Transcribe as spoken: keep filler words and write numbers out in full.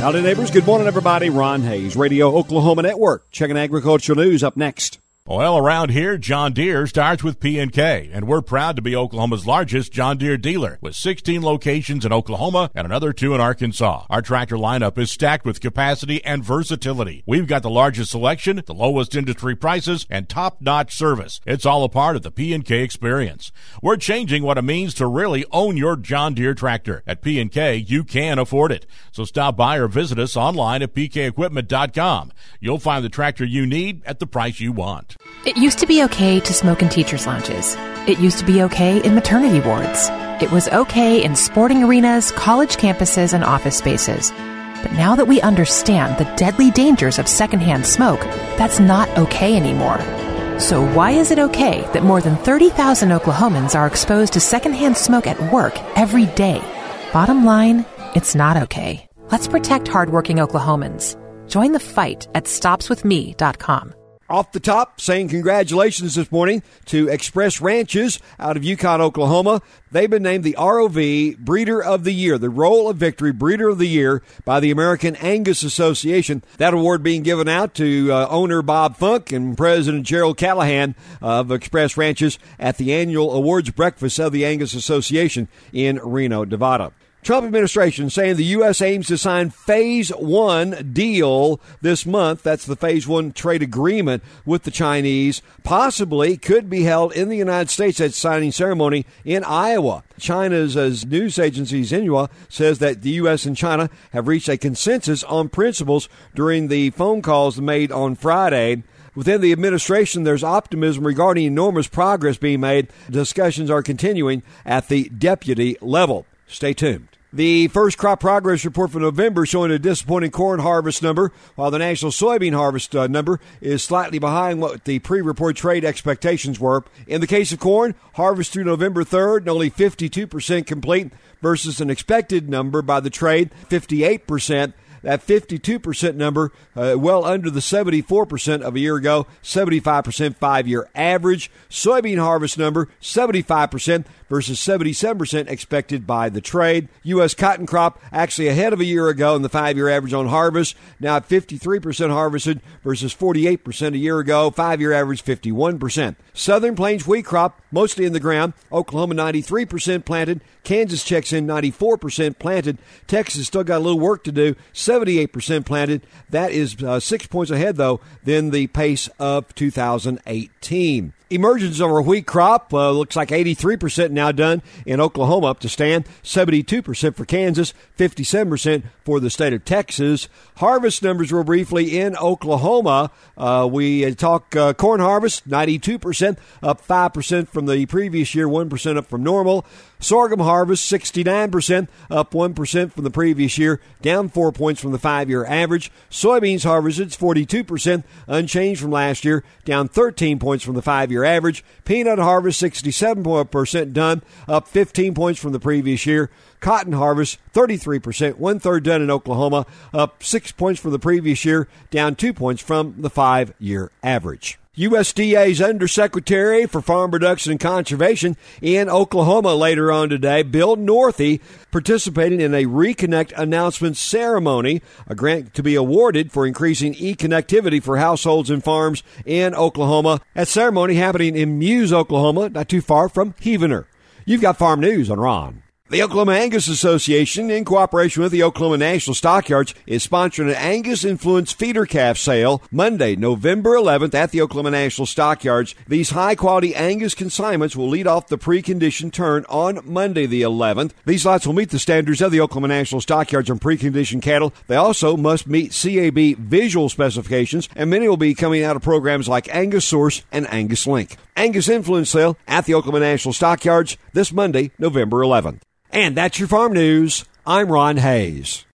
Howdy, neighbors. Good morning, everybody. Ron Hayes, Radio Oklahoma Network. Checking agricultural news up next. Well, around here, John Deere starts with P and K, and we're proud to be Oklahoma's largest John Deere dealer, with sixteen locations in Oklahoma and another two in Arkansas. Our tractor lineup is stacked with capacity and versatility. We've got the largest selection, the lowest industry prices, and top-notch service. It's all a part of the P and K experience. We're changing what it means to really own your John Deere tractor. At P and K, you can afford it. So stop by or visit us online at p k equipment dot com. You'll find the tractor you need at the price you want. It used to be okay to smoke in teachers' lounges. It used to be okay in maternity wards. It was okay in sporting arenas, college campuses, and office spaces. But now that we understand the deadly dangers of secondhand smoke, that's not okay anymore. So why is it okay that more than thirty thousand Oklahomans are exposed to secondhand smoke at work every day? Bottom line, it's not okay. Let's protect hardworking Oklahomans. Join the fight at stops with me dot com. Off the top, saying congratulations this morning to Express Ranches out of Yukon, Oklahoma. They've been named the R O V Breeder of the Year, the Roll of Victory Breeder of the Year by the American Angus Association. That award being given out to uh, owner Bob Funk and President Gerald Callahan of Express Ranches at the annual awards breakfast of the Angus Association in Reno, Nevada. Trump administration saying the U S aims to sign phase one deal this month. That's the phase one trade agreement with the Chinese. Possibly could be held in the United States at signing ceremony in Iowa. China's uh, news agency Xinhua says that the U S and China have reached a consensus on principles during the phone calls made on Friday. Within the administration, there's optimism regarding enormous progress being made. Discussions are continuing at the deputy level. Stay tuned. The first crop progress report for November showing a disappointing corn harvest number, while the national soybean harvest uh, number is slightly behind what the pre-report trade expectations were. In the case of corn, harvest through November third, only fifty-two percent complete versus an expected number by the trade, fifty-eight percent. That fifty-two percent number, uh, well under the seventy-four percent of a year ago, seventy-five percent five-year average. Soybean harvest number, seventy-five percent versus seventy-seven percent expected by the trade. U S cotton crop actually ahead of a year ago in the five-year average on harvest, now at fifty-three percent harvested versus forty-eight percent a year ago, five-year average fifty-one percent. Southern Plains wheat crop, mostly in the ground. Oklahoma ninety-three percent planted. Kansas checks in ninety-four percent planted. Texas still got a little work to do, seventy-eight percent planted. That is uh, six points ahead, though, than the pace of two thousand eighteen. Emergence of our wheat crop uh, looks like eighty-three percent now done in Oklahoma up to stand, seventy-two percent for Kansas, fifty-seven percent for the state of Texas. Harvest numbers real briefly in Oklahoma. Uh, we talk uh, corn harvest, ninety-two percent, up five percent from the previous year, one percent up from normal. Sorghum harvest, sixty-nine percent, up one percent from the previous year, down four points from the five-year average. Soybeans harvested, forty-two percent, unchanged from last year, down thirteen points from the five-year average. Peanut harvest, sixty-seven percent done, up fifteen points from the previous year. Cotton harvest, thirty-three percent, one-third done in Oklahoma, up six points from the previous year, down two points from the five-year average. U S D A's Undersecretary for Farm Production and Conservation in Oklahoma later on today, Bill Northey, participating in a Reconnect announcement ceremony, a grant to be awarded for increasing e-connectivity for households and farms in Oklahoma. That ceremony happening in Muse, Oklahoma, not too far from Heavener. You've got Farm News on Ron. The Oklahoma Angus Association, in cooperation with the Oklahoma National Stockyards, is sponsoring an Angus Influence feeder calf sale Monday, November eleventh at the Oklahoma National Stockyards. These high-quality Angus consignments will lead off the preconditioned turn on Monday the eleventh. These lots will meet the standards of the Oklahoma National Stockyards on preconditioned cattle. They also must meet C A B visual specifications, and many will be coming out of programs like Angus Source and Angus Link. Angus Influence sale at the Oklahoma National Stockyards this Monday, November eleventh. And that's your farm news. I'm Ron Hayes.